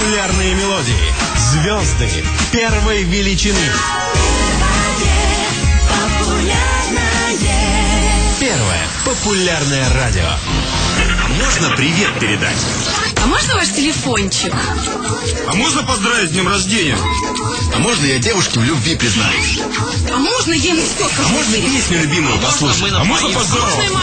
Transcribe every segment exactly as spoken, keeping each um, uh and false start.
Популярные мелодии. Звезды первой величины. Первое популярное радио. Можно привет передать? А можно ваш телефончик? А можно поздравить с днем рождения? А можно я девушке в любви признаюсь? А можно я ему все скажу? А можно песню любимую послушать? А можно поздравить?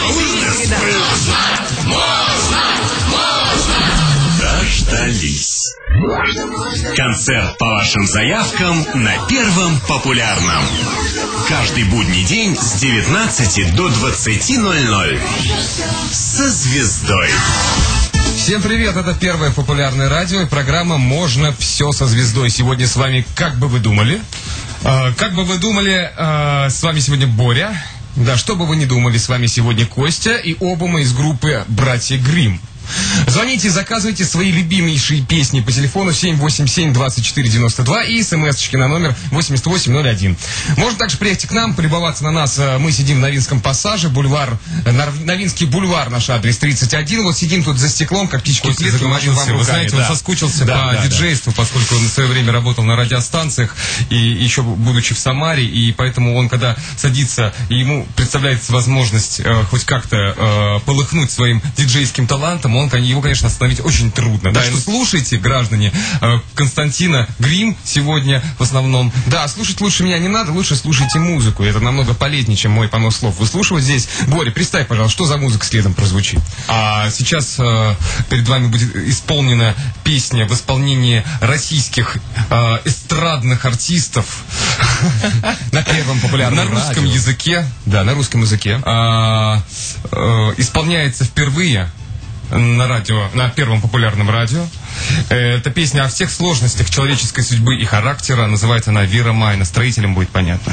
Можно, можно. Дождались. Концерт по вашим заявкам на Первом популярном. Каждый будний день с девятнадцати до двадцати ноль-ноль. Со звездой. Всем привет, это Первое популярное радио и программа «Можно все со звездой». Сегодня с вами «Как бы вы думали?». Э, как бы вы думали, э, с вами сегодня Боря. Да, что бы вы ни думали, с вами сегодня Костя. И оба мы из группы «Братья Гримм». Звоните, заказывайте свои любимейшие песни по телефону семь восемь семь двадцать четыре девяносто два и смс-очки на номер восемьдесят восемь ноль один. Можно также приехать к нам, полюбоваться на нас. Мы сидим в Новинском пассаже, бульвар, Новинский бульвар, наш адрес тридцать один. Вот сидим тут за стеклом, как птички в клетке, машем вам руками. Вы знаете, да. он соскучился да, по да, диджейству, да. Поскольку он в свое время работал на радиостанциях, и еще будучи в Самаре, и поэтому он, когда садится, и ему представляется возможность э, хоть как-то э, полыхнуть своим диджейским талантом, он, его, конечно, остановить очень трудно. Да, так что слушайте, граждане, Константина Гримм сегодня в основном. Да, слушать лучше меня не надо, лучше слушайте музыку. Это намного полезнее, чем мой понос слов. Выслушивать здесь. Боря, представь, пожалуйста, что за музыка следом прозвучит. А сейчас э, перед вами будет исполнена песня в исполнении российских э, эстрадных артистов на Первом популярном радио. На русском языке. Да, на русском языке. Исполняется впервые на радио, на Первом популярном радио. Это песня о всех сложностях человеческой судьбы и характера. Называется она «Вера Майна». Строителям будет понятно.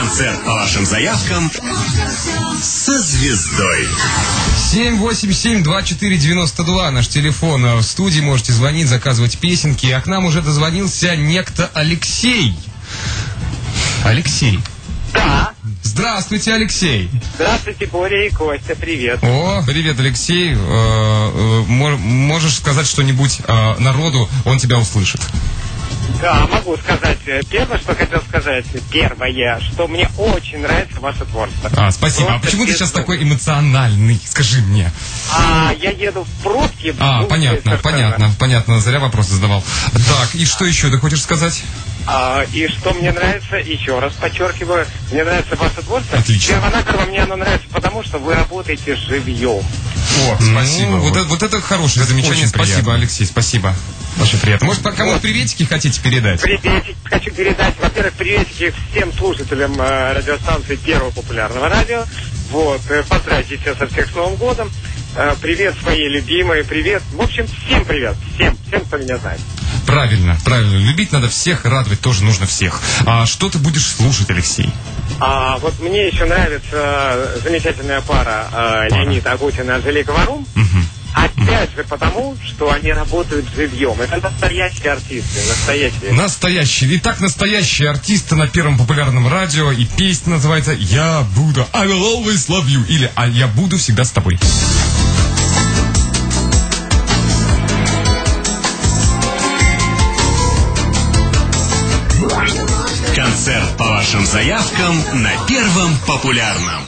Концерт по вашим заявкам со звездой. семь восемь семь два четыре девяносто два наш телефон. В студии можете звонить, заказывать песенки. А к нам уже дозвонился некто Алексей. Алексей. Да. Здравствуйте, Алексей. Здравствуйте, Боря и Костя, привет. О, привет, Алексей. Э, э, можешь сказать что-нибудь э, народу, он тебя услышит. Да, могу сказать. Первое, что хотел сказать, первое, что мне очень нравится ваше творчество. А, спасибо. Просто а почему ты сейчас безумно. такой эмоциональный? Скажи мне. А, я еду в пробке. А, ну, понятно, совершенно. понятно, понятно. Зря вопрос задавал. Так, и что еще ты хочешь сказать? А, и что мне нравится, еще раз подчеркиваю, мне нравится ваше творчество. Отлично. Первонаперво мне оно нравится, потому что вы работаете живьем. О, спасибо. Ну, вот, вот. Это, вот это хорошее это замечание. Спасибо, приятно. Алексей, спасибо. Очень приятно. Может, по кому-то приветики хотите передать? Приветики хочу передать. Во-первых, приветики всем слушателям э, радиостанции Первого популярного радио. Вот, э, поздравьте всех со всех с Новым годом. Э, привет своей любимой, привет. В общем, всем привет. Всем, всем, кто меня знает. Правильно, правильно. Любить надо всех, радовать тоже нужно всех. А что ты будешь слушать, Алексей? А вот мне еще нравится замечательная пара, э, пара. Леонид Агутин и Анжелика Варум. Угу. Опять же потому, что они работают живьем. Это настоящие артисты, настоящие. Настоящие. Итак, настоящие артисты на Первом популярном радио. И песня называется «Я буду». I will always love you. Или «А я буду всегда с тобой». Концерт по вашим заявкам на Первом популярном.